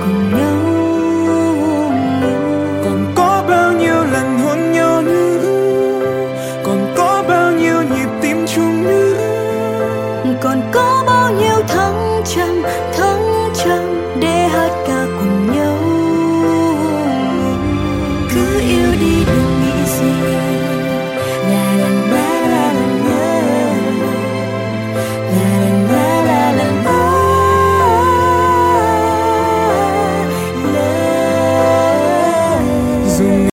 cùng nhau. Còn có bao nhiêu lần hôn nhau nữa, còn có bao nhiêu nhịp tim chung nữa, còn có bao nhiêu thăng trầm thăng